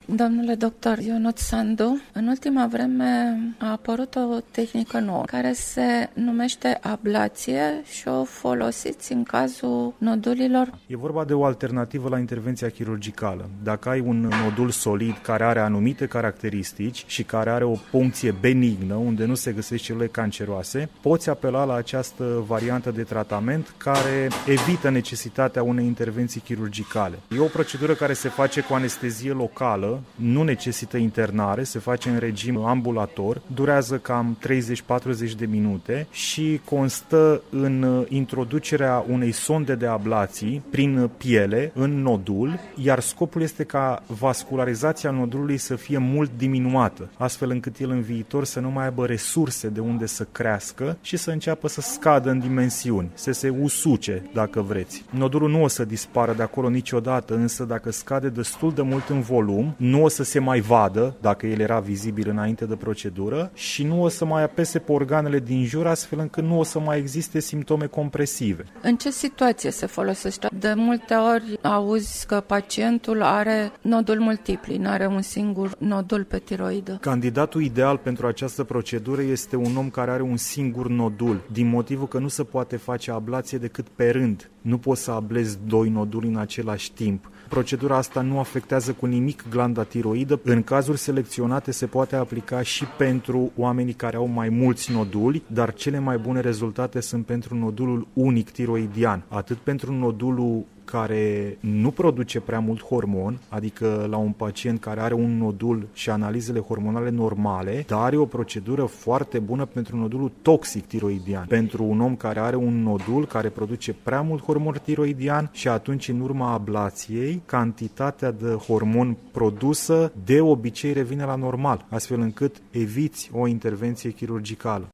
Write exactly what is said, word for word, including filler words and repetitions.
Domnule doctor Ionut Sandu, în ultima vreme a apărut o tehnică nouă care se numește ablație și o folosiți în cazul nodulilor. E vorba de o alternativă la intervenția chirurgicală. Dacă ai un nodul solid care are anumite caracteristici și care are o puncție benignă, unde nu se găsesc celule canceroase, poți apela la această variantă de tratament care evită necesitatea unei intervenții chirurgicale. E o procedură care se face cu anestezie locală, nu necesită internare, se face în regim ambulator, durează cam treizeci-patruzeci de minute și constă în introducerea unei sonde de ablații prin piele în nodul, iar scopul este ca vascularizația nodulului să fie mult diminuată, astfel încât el în viitor să nu mai aibă resurse de unde să crească și să înceapă să scadă în dimensiuni, să se usuce, dacă vreți. Nodulul nu o să dispară de acolo niciodată, însă dacă scade destul de mult în volum, nu o să se mai vadă, dacă el era vizibil înainte de procedură, și nu o să mai apese pe organele din jur, astfel încât nu o să mai existe simptome compresive. În ce situație se folosește? De multe ori auzi că pacientul are nodul multipli, nu are un singur nodul pe tiroidă. Candidatul ideal pentru această procedură este un om care are un singur nodul, din motivul că nu se poate face ablație decât pe rând. Nu poți să ablezi doi noduli în același timp. Procedura asta nu afectează cu nimic glanda tiroidă. În cazuri selecționate se poate aplica și pentru oamenii care au mai mulți noduli, dar cele mai bune rezultate sunt pentru nodulul unic tiroidian, atât pentru nodulul care nu produce prea mult hormon, adică la un pacient care are un nodul și analizele hormonale normale, dar are o procedură foarte bună pentru nodulul toxic tiroidian, pentru un om care are un nodul care produce prea mult hormon tiroidian și atunci în urma ablației, cantitatea de hormon produsă de obicei revine la normal, astfel încât eviți o intervenție chirurgicală.